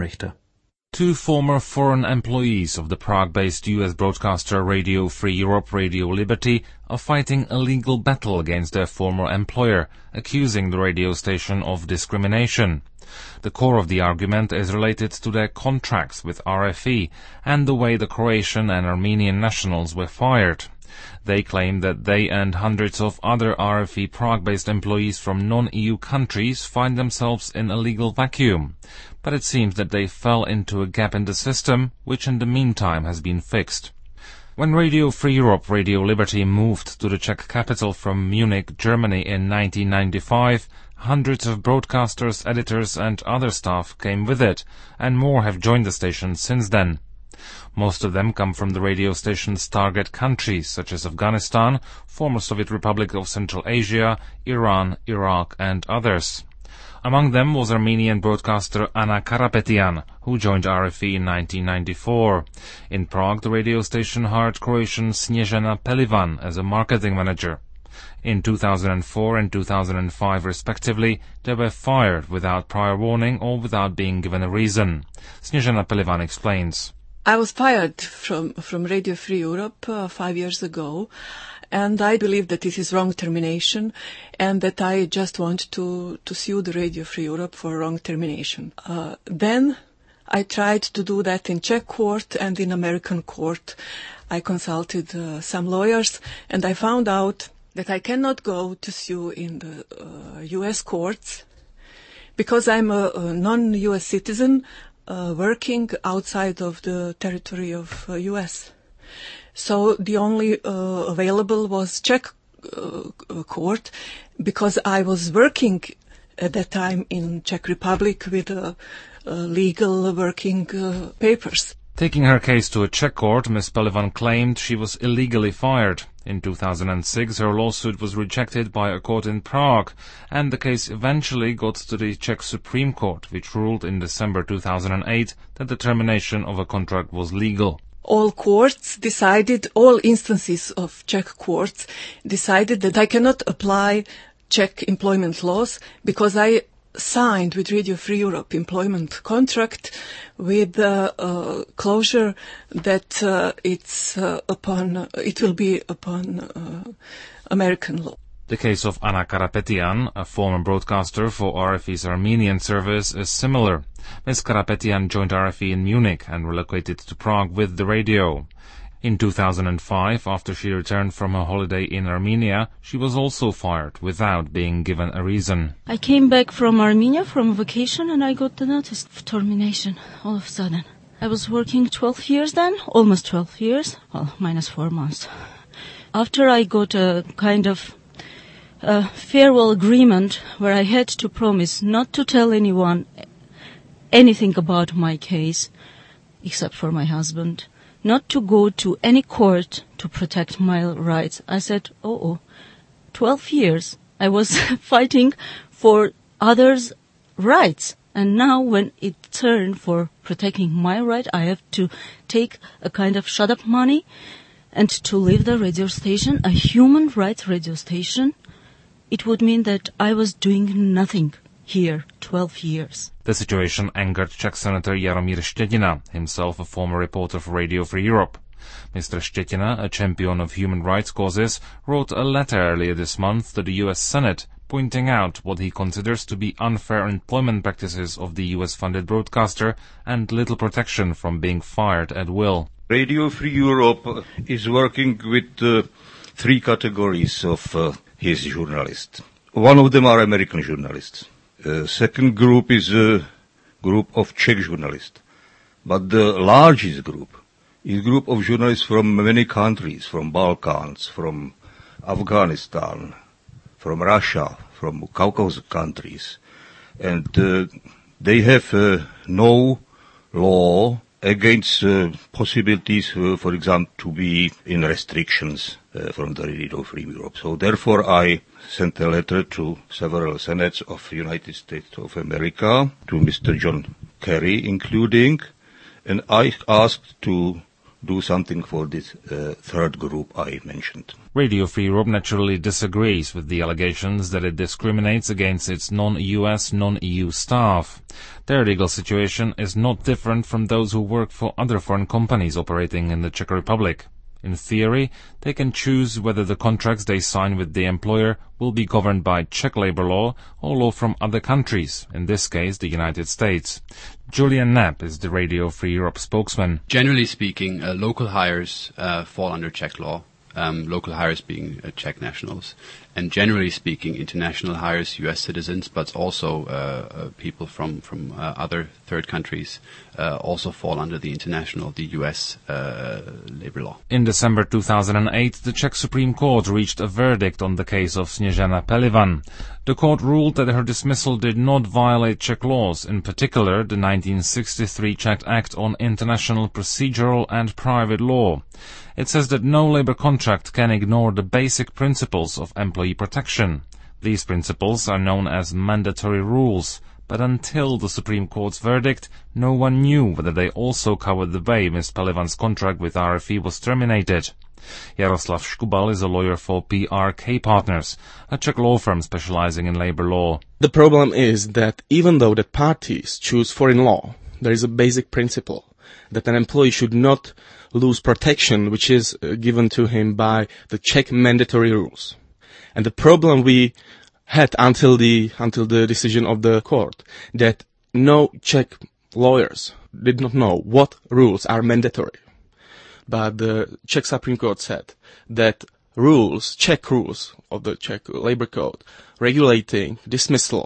Richter. Two former foreign employees of the Prague-based US broadcaster Radio Free Europe, Radio Liberty, are fighting a legal battle against their former employer, accusing the radio station of discrimination. The core of the argument is related to their contracts with RFE and the way the Croatian and Armenian nationals were fired. They claim that they and hundreds of other RFE Prague-based employees from non-EU countries find themselves in a legal vacuum. But it seems that they fell into a gap in the system, which in the meantime has been fixed. When Radio Free Europe, Radio Liberty moved to the Czech capital from Munich, Germany in 1995, hundreds of broadcasters, editors and other staff came with it, and more have joined the station since then. Most of them come from the radio station's target countries, such as Afghanistan, former Soviet Republic of Central Asia, Iran, Iraq and others. Among them was Armenian broadcaster Anna Karapetian, who joined RFE in 1994. In Prague, the radio station hired Croatian Snježana Pelivan as a marketing manager. In 2004 and 2005 respectively, they were fired without prior warning or without being given a reason. Snježana Pelivan explains. I was fired from Radio Free Europe 5 years ago, and I believe that it is wrong termination and that I just want to sue the Radio Free Europe for wrong termination. Then I tried to do that in Czech court and in American court. I consulted some lawyers and I found out that I cannot go to sue in the US courts because I'm a non-US citizen working outside of the territory of US. So the only available was Czech court because I was working at that time in Czech Republic with legal working papers. Taking her case to a Czech court, Ms. Pelivan claimed she was illegally fired. In 2006, her lawsuit was rejected by a court in Prague, and the case eventually got to the Czech Supreme Court, which ruled in December 2008 that the termination of a contract was legal. All instances of Czech courts decided that I cannot apply Czech employment laws because I signed with Radio Free Europe employment contract with closure that it will be upon American law. The case of Anna Karapetian, a former broadcaster for RFE's Armenian service, is similar. Ms. Karapetian joined RFE in Munich and relocated to Prague with the radio. In 2005, after she returned from a holiday in Armenia, she was also fired without being given a reason. I came back from Armenia from vacation and I got the notice of termination all of a sudden. I was working 12 years then, almost 12 years, well, minus 4 months. After I got a kind of farewell agreement where I had to promise not to tell anyone anything about my case, except for my husband, not to go to any court to protect my rights. I said, 12 years I was fighting for others' rights. And now when it turned for protecting my right, I have to take a kind of shut-up money and to leave the radio station, a human rights radio station. It would mean that I was doing nothing here 12 years. The situation angered Czech Senator Jaromír Štětina, himself a former reporter for Radio Free Europe. Mr. Štětina, a champion of human rights causes, wrote a letter earlier this month to the US Senate, pointing out what he considers to be unfair employment practices of the US-funded broadcaster and little protection from being fired at will. Radio Free Europe is working with 3 categories of his journalists. One of them are American journalists. Second group is a group of Czech journalists. But the largest group is a group of journalists from many countries, from Balkans, from Afghanistan, from Russia, from Caucasus countries. And they have no law against possibilities, for example, to be in restrictions from the Radio Free Europe. So therefore I sent a letter to several senates of United States of America, to Mr. John Kerry including, and I asked to do something for this third group I mentioned. Radio Free Europe naturally disagrees with the allegations that it discriminates against its non-US, non-EU staff. Their legal situation is not different from those who work for other foreign companies operating in the Czech Republic. In theory, they can choose whether the contracts they sign with the employer will be governed by Czech labor law or law from other countries, in this case the United States. Julian Knapp is the Radio Free Europe spokesman. Generally speaking, local hires fall under Czech law, local hires being Czech nationals. And generally speaking, international hires, U.S. citizens, but also people from other third countries also fall under the international, the U.S. labor law. In December 2008, the Czech Supreme Court reached a verdict on the case of Sněžana Pelivan. The court ruled that her dismissal did not violate Czech laws, in particular the 1963 Czech Act on International Procedural and Private Law. It says that no labor contract can ignore the basic principles of employee protection. These principles are known as mandatory rules, but until the Supreme Court's verdict, no one knew whether they also covered the way Ms. Pelivan's contract with RFE was terminated. Jaroslav Škubal is a lawyer for PRK Partners, a Czech law firm specializing in labor law. The problem is that even though the parties choose foreign law, there is a basic principle that an employee should not lose protection which is given to him by the Czech mandatory rules. And the problem we had until the decision of the court, that no Czech lawyers did not know what rules are mandatory. But the Czech Supreme Court said that Czech rules of the Czech labor code regulating dismissal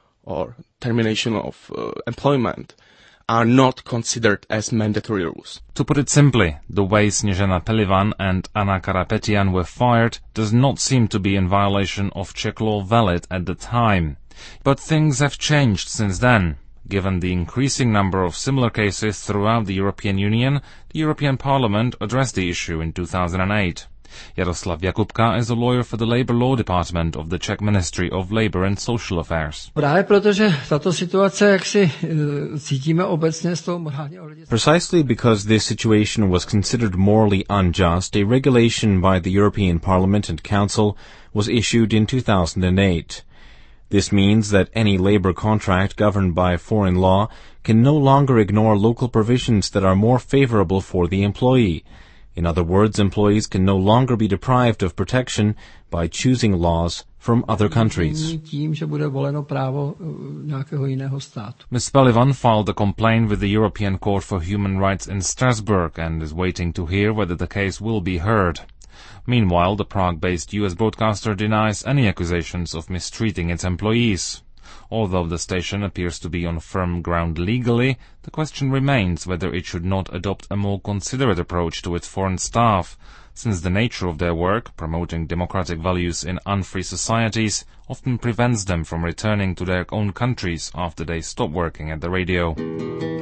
or termination of employment are not considered as mandatory rules. To put it simply, the way Sněžana Pelivan and Anna Karapetian were fired does not seem to be in violation of Czech law valid at the time. But things have changed since then. Given the increasing number of similar cases throughout the European Union, the European Parliament addressed the issue in 2008. Jaroslav Jakubka is a lawyer for the Labor Law Department of the Czech Ministry of Labor and Social Affairs. Precisely because this situation was considered morally unjust, a regulation by the European Parliament and Council was issued in 2008. This means that any labor contract governed by foreign law can no longer ignore local provisions that are more favorable for the employee. In other words, employees can no longer be deprived of protection by choosing laws from other countries. Ms. Pelivan filed a complaint with the European Court for Human Rights in Strasbourg and is waiting to hear whether the case will be heard. Meanwhile, the Prague-based US broadcaster denies any accusations of mistreating its employees. Although the station appears to be on firm ground legally, the question remains whether it should not adopt a more considerate approach to its foreign staff, since the nature of their work, promoting democratic values in unfree societies, often prevents them from returning to their own countries after they stop working at the radio.